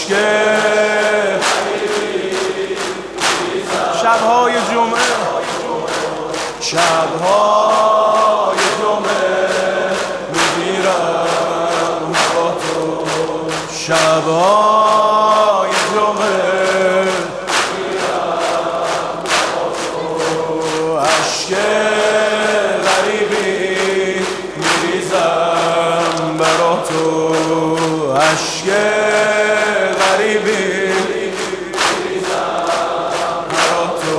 اشک شبهای جمعه میگیرم با تو شبهای جمعه میگیرم با تو اشک غریبی میریزم برا تو اشک غریبی میریزم برا تو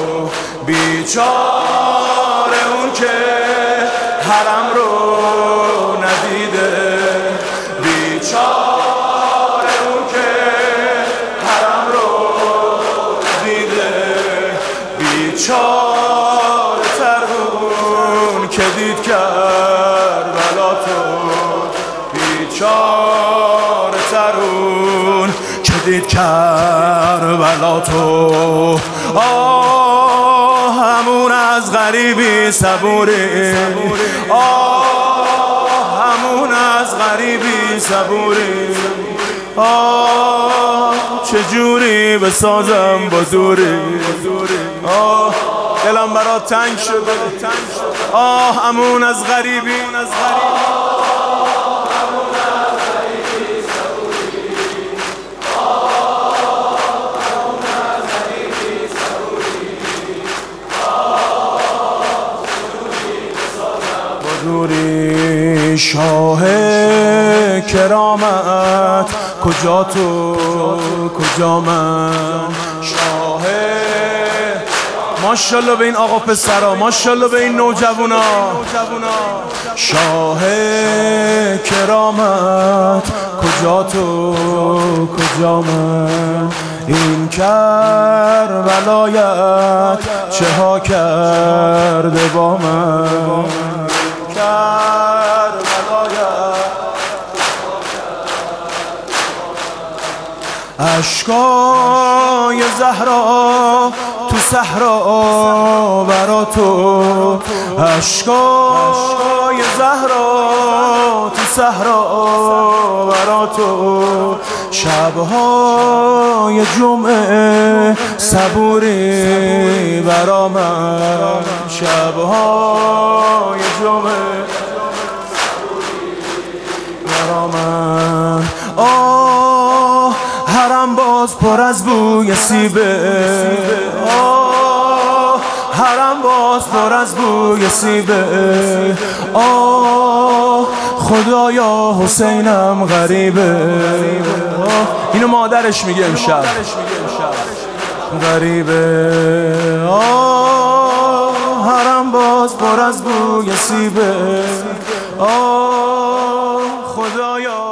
بیچاره اون که حرم رو ندیده بیچاره اون که حرم رو ندیده بیچاره تر اون که دید کربلا تو بیچاره تر اون که دید کربلا تو همون از غریبی صبوری همون از غریبی صبوری چجوری بسازم با دوری دلم برات تنگ شده همون از غریبی شاه کرامت کجا تو کجا من شاه ماشاءالله به این آقا پسرا ماشاءالله به این نوجوانا شاه کرامت کجا تو کجا من این کربلایت چه ها کرده با من اشکای زهرا تو صحرا برا تو اشکای زهرا تو صحرا برا تو شبهای جمعه صبوری برا من شبهای جمعه برا من حرم باز پر از بوی سیبه حرم باز پر از بوی سیبه خدایا حسینم غریبه اینو مادرش میگه امشب غریبه حرم باز پر از بوی سیبه خدایا